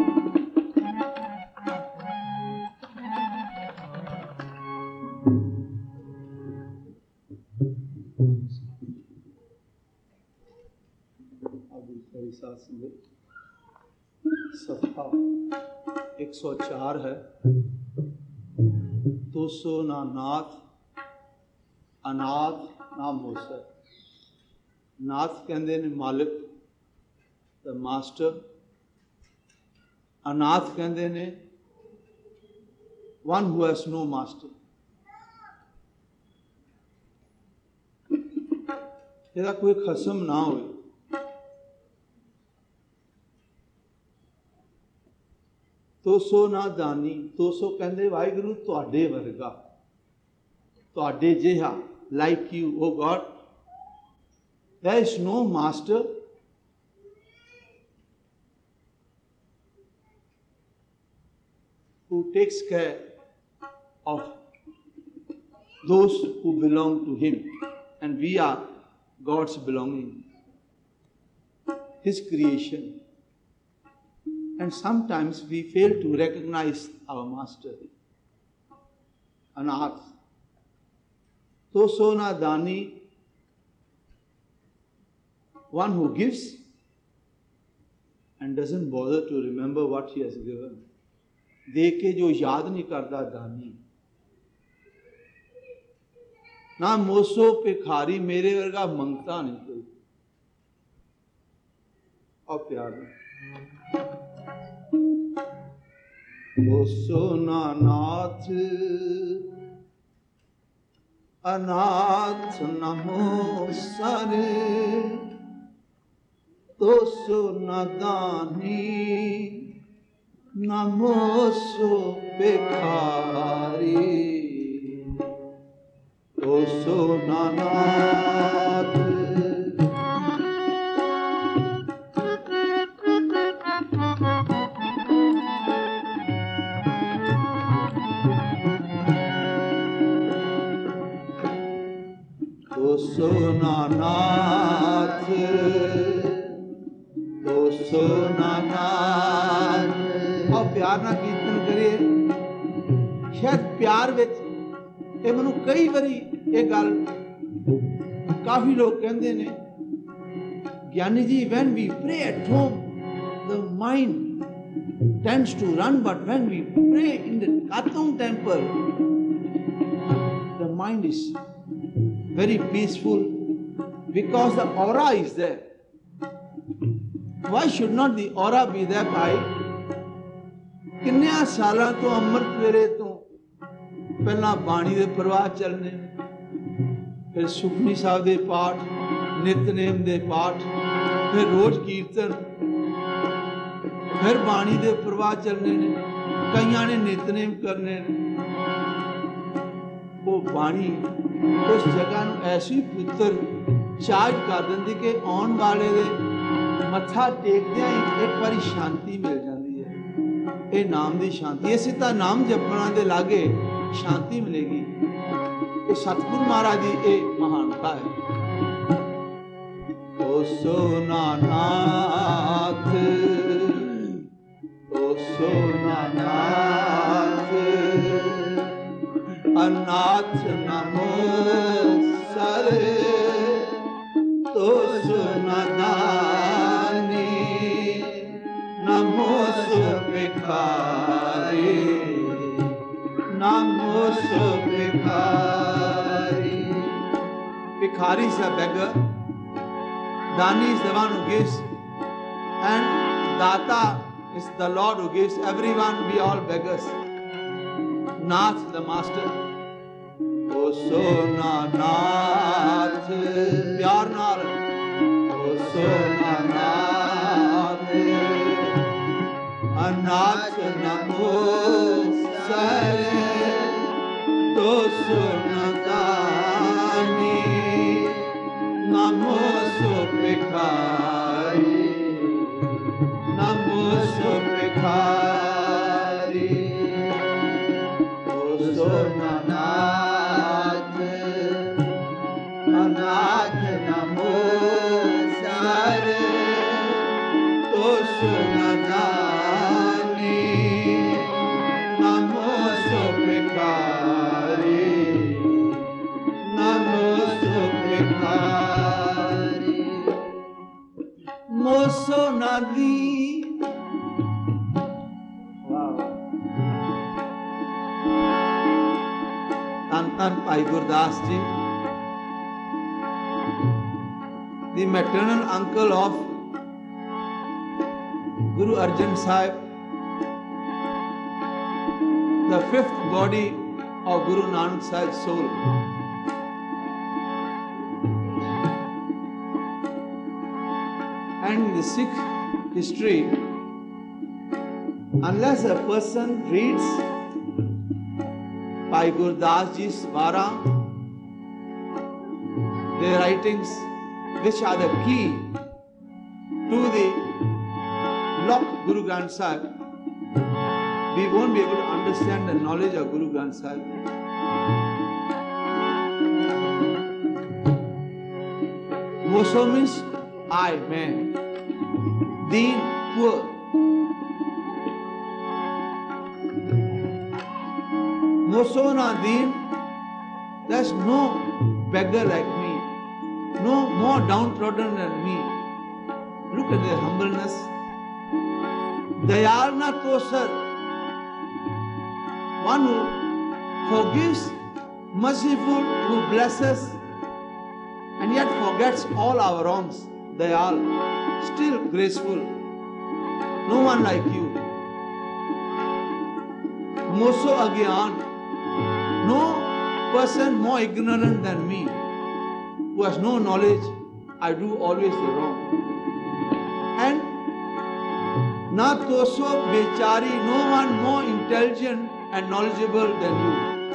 सफ़ा 104 है। तो सो ना नाथ अनाथ ना मूसर। नाथ कहते ने मालिक द मास्टर, अनाथ कहते ने one who has no master. ਇਹਦਾ कोई खसम ना हो। तो सो ना दानी, तो सो कहते वाहिगुरु तुहाडे वर्गा, तुहाडे जिहा, like you O God, there is no master who takes care of those who belong to him, and we are God's belonging, his creation. And sometimes we fail to recognize our master. Anath. To so na dani, one who gives and doesn't bother to remember what he has given. दे के जो याद नहीं करता दानी। ना moso भिखारी, मेरे वर्गा मंगता नहीं कोई। और प्यार में तो सो ना नाथ अनाथ नमो सर, तो सो ना दानी नमो सो भिखारी। तो सो ना नाथ तो सो ना नाथ, तो सो ना नाथ। और प्यार ना कीर्तन करिए। शायद प्यार विच ये मैनू कई बारी ये गल काफी लोग कहते ने, ज्ञानी जी when we pray at home the mind tends to run, but when we pray in the Katong temple the mind is very peaceful because the aura is there. Why should not the aura be there? भाई किन्ने सालों तो अमृत वेले तो पहला बाणी दे प्रवाह चलने, फिर सुखनी साहब दे पाठ, नितनेम दे पाठ, फिर रोज कीर्तन, फिर बाणी दे प्रवाह चलने ने, कईयां ने नितनेम करने ने। वो बाणी उस जगह नूं ऐसी पुत्र चार्ज कर दिंदी कि आउण वाले दे मत्था टेकदियां एक बारी शांति मिल जाती है। ये नाम की शांति, इसे तो नाम जपना दे लागे शांति मिलेगी। ये सतगुरु महाराज की ये महानता है। ओ सो ना नाथ, ओ सो ना नाथ अनाथ नमो सर, तो सो ना दानी नमो सो भिखारी, नमो सो भिखारी। भिखारी is a beggar, Dani is the one who gives, and Data is the Lord who gives. Everyone, we all beggars. Nath, the master. O so na nath, pyar naal. O so na nath, anath namo sare, to so na dani, namo so भिखारी, namo so भिखारी। O so na nath, अनाथ नमो sir, तो सो ना दानी, moso नदी। Wow. Tan Bhai Gurdas Ji, the maternal uncle of Guru Arjan Sahib, the fifth body of Guru Nanak Sahib's soul. And in the Sikh history, unless a person reads Bhai Gurdas Ji's Vara, their writings, which are the key to the locked Guru Granth Sahib, we won't be able to understand the knowledge of Guru Granth Sahib. Moso means I, man. Deen, poor. Moso na deen, there's no beggar like me, no more downtrodden than me. Look at their humbleness. Dayal na tosar, one who forgives, merciful, who blesses, and yet forgets all our wrongs. Dayal, still graceful. No one like you. Moso agyan, no person more ignorant than me, who has no knowledge. I do always the wrong. And na toso bechari, no one more intelligent and knowledgeable than you.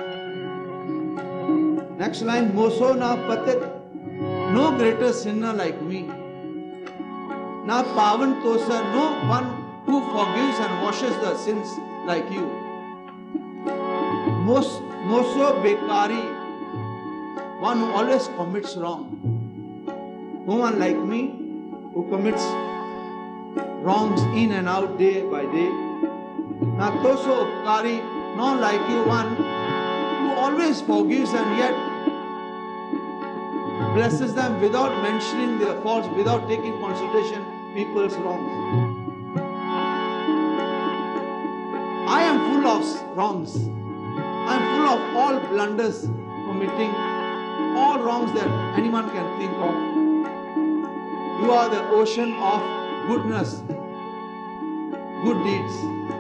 Next line, moso na patit, no greater sinner like me. Na pavan tosa, no one who forgives and washes the sins like you. Moso bekari, one who always commits wrong. No one like me who commits wrongs in and out day by day. Na toso upkari, not like you, one who always forgives and yet blesses them without mentioning their faults, without taking consideration people's wrongs. I am full of wrongs. I am full of all blunders, committing all wrongs that anyone can think of. You are the ocean of goodness, good deeds.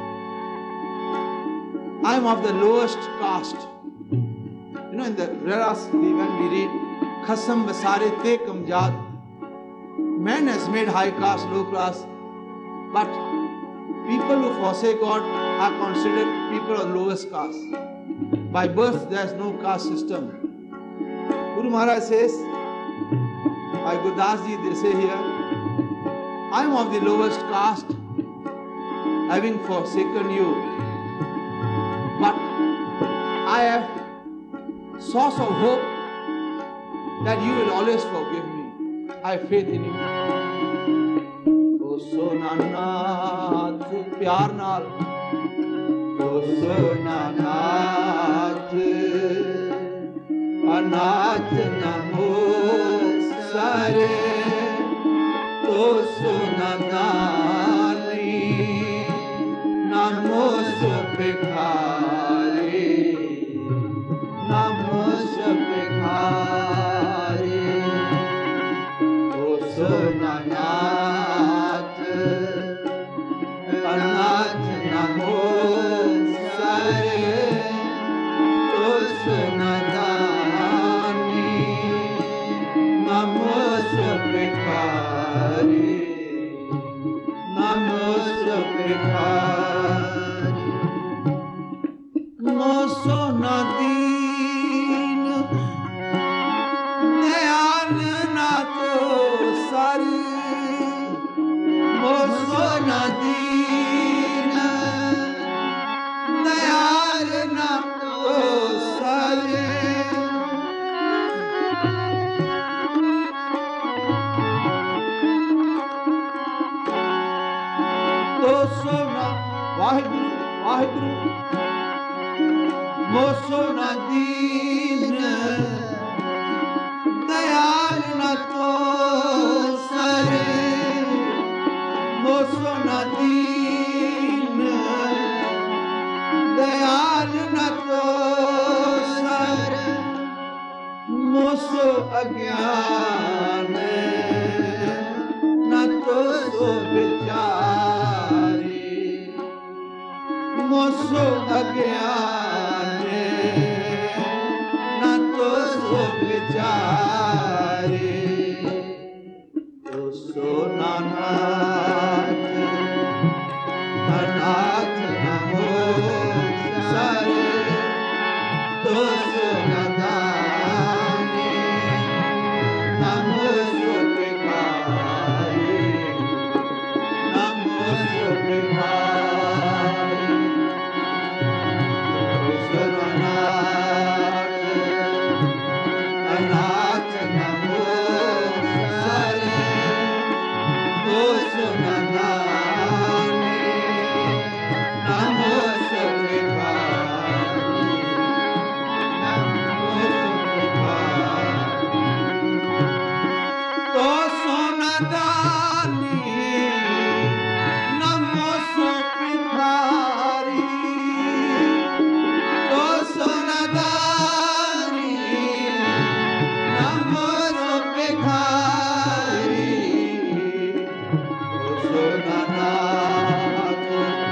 I am of the lowest caste. You know, in the Vedas, when we read, Khasam vasare te kamjad, man has made high caste, low class, but people who forsake God are considered people of lowest caste. By birth, there is no caste system. Guru Maharaj says, by Gurdas Ji, they say here, I am of the lowest caste, having forsaken you, but I have source of hope that you will always forgive me. I have faith in you. O Sonanath, pyar naal. O Sonanath, Anath namo sare. O Sonanali, namo supikhari, namo supikhari. O Sonanath, Anath namo sare. O Sonanali, namo supikhari, namo supikhari. Moso nadin, dayal na tosar. Moso nadin, dayal na tosar. Toso na Vaheguru, Vaheguru. Moso nadin, dayal na tosar. सो विचारी moso अज्ञाने न तो सो विचारी तो सो नानाथ अनाथ नमो सारे तो सो नदानी नमो सो भिखारी नमो सो भिखारी तो सो नानाथ अनाथ नमो सारे तो सो नदानी नमो सो भिखारी नमो सो भिखारी तो सो नदानी नमो सो भिखारी तो सो नदानी नमो सो भिखारी तो सो नानाथ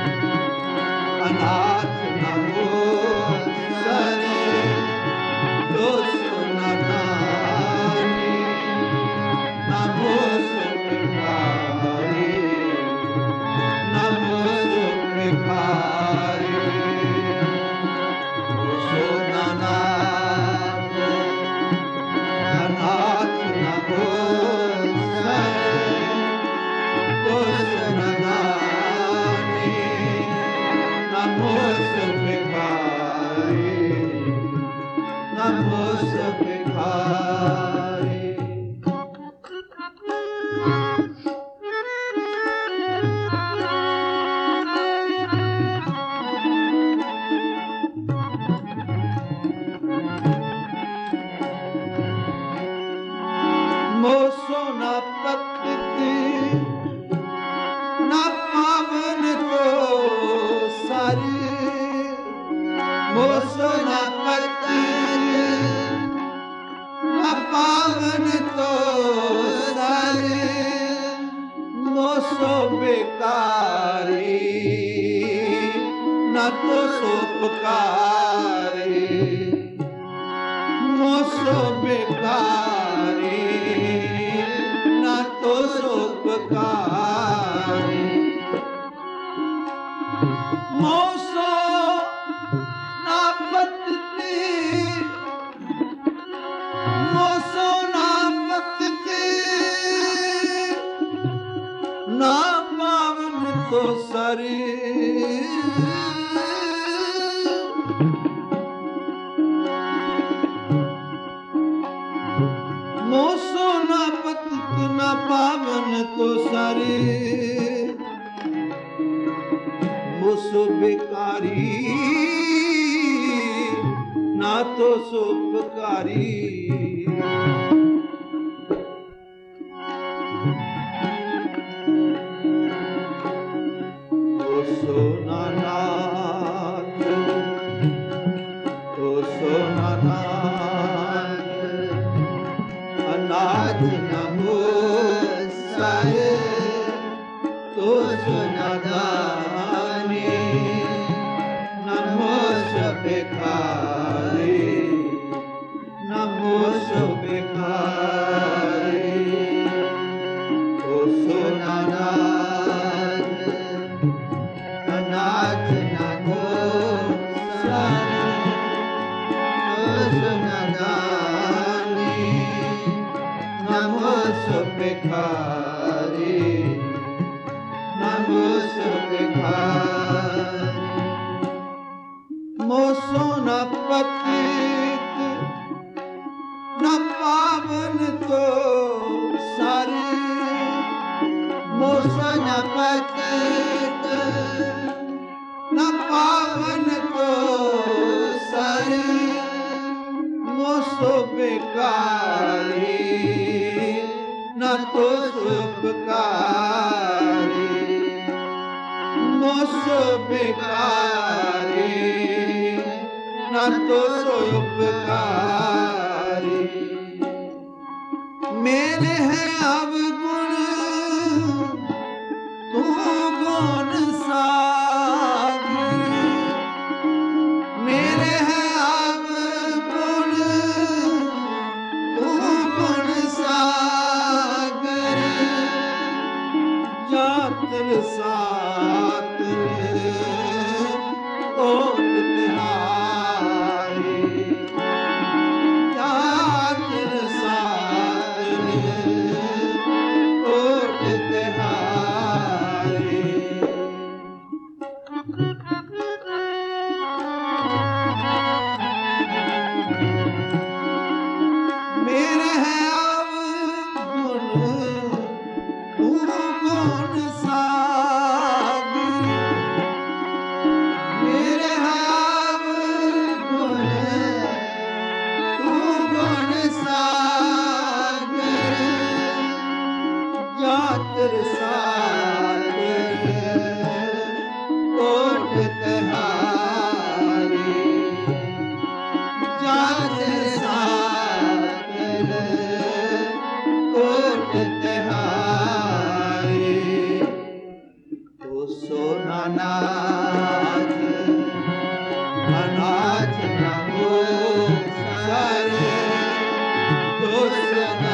अनाथ नमो सरे तो सो नदानी नमो सो भिखारी नमो सो भिखारी तो सो नानाथ अनाथ नमो सरे तो सो नदानी नमो सो भिखारी नमो सो भिखारी मोसो न पतित न पावन तो सारी मोसो न पतित न पावन तो सारी मोसो बेकारी न तो सोपकारी मोसो बेकारी न तो सोपकारी मोसो न पतित मोसो न पतित न पावन तो सरी मोसो न पतित न पावन तो सारे मोसो बेकारी ना तो सोपकारी मोसो नानाथ मोसो नानाथ अनाथ नमो सारे तो सो नदानी नमो सो भिखारी नमो सो भिखारी तो सो नानाथ अनाथ नमो सारे तो सो नदानी नमो सो भिखारी नमो सो भिखारी मोसो न पतित न पावन तो सारे मोसो न पतित न पावन तो सारे मोसो बेकारी न तो सुखकारी मोसो बेकारी न तो सुखकारी मेरे हैं अवगुण जातर सात ओट तिहारी जातर सात ओट तिहारी मेरे है जातर सागर ओट तिहारी जातर सागर ओट तिहारी तो सोना नाथ अनाथ न हो सारे तो सोना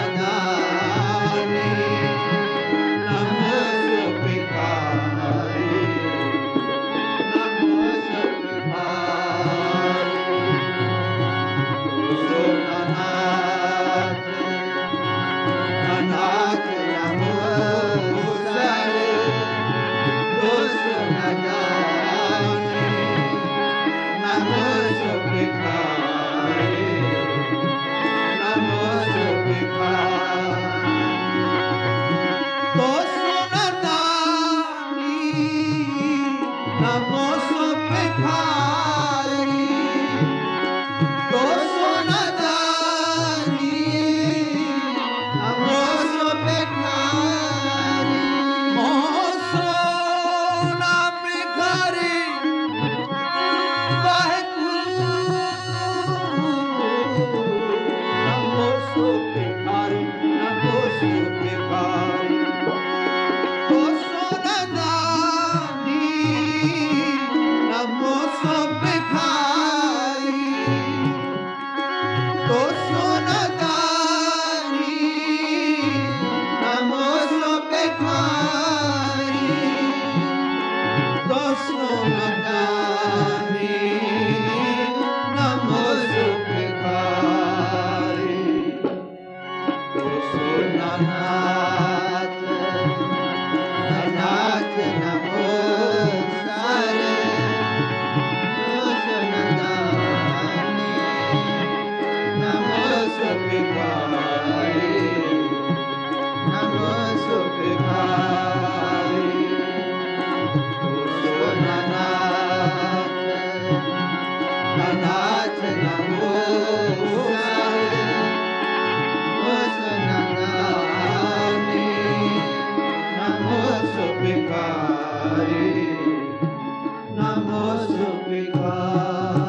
Namo Sukhika